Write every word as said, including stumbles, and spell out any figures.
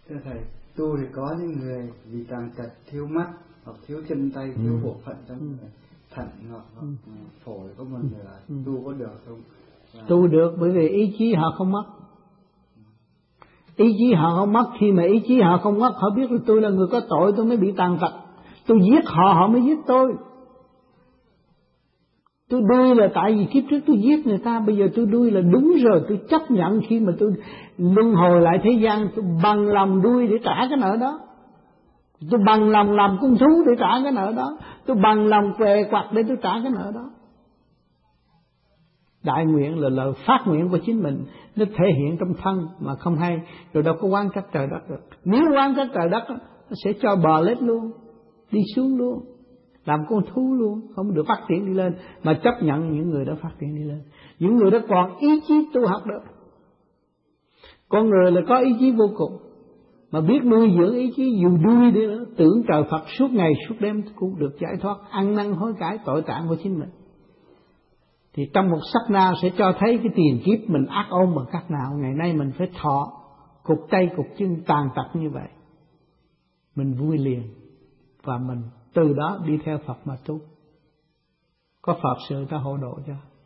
Thưa Thầy, tu thì có những người vì tàn tật, thiếu mắt hoặc thiếu chân tay, thiếu ừ. bộ phận trong ừ. thận hoặc, hoặc ừ. phổi có một nửa, ừ. tu có được không? Và... Tu được bởi vì ý chí họ không mất. Ý chí họ không mất, khi mà ý chí họ không mất, họ biết là tôi là người có tội, tôi mới bị tàn tật. Tôi giết họ, họ mới giết tôi. Tôi đuôi là tại vì kiếp trước tôi giết người ta, bây giờ tôi đuôi là đúng rồi. Tôi chấp nhận khi mà tôi luân hồi lại thế gian, tôi bằng lòng đuôi để trả cái nợ đó. Tôi bằng lòng làm con thú để trả cái nợ đó. Tôi bằng lòng què quặt để tôi trả cái nợ đó. Đại nguyện là lời phát nguyện của chính mình, nó thể hiện trong thân mà không hay, rồi đâu có quan trách trời đất được. Nếu quan trách trời đất, nó sẽ cho bò lết luôn, đi xuống luôn, làm con thú luôn, không được phát triển đi lên, mà chấp nhận những người đã phát triển đi lên. Những người đó còn ý chí tu học được. Con người là có ý chí vô cùng, mà biết nuôi dưỡng ý chí dù đuôi đi nữa, tưởng trời Phật suốt ngày suốt đêm cũng được giải thoát, ăn năn hối cải tội trạng của chính mình. Thì trong một sát na sẽ cho thấy cái tiền kiếp mình ác ôn bằng cách nào. Ngày nay mình phải thọ cục tay cục chân tàn tật như vậy, mình vui liền, và mình từ đó đi theo Phật mà tu. Có Phật sự ta hộ độ cho.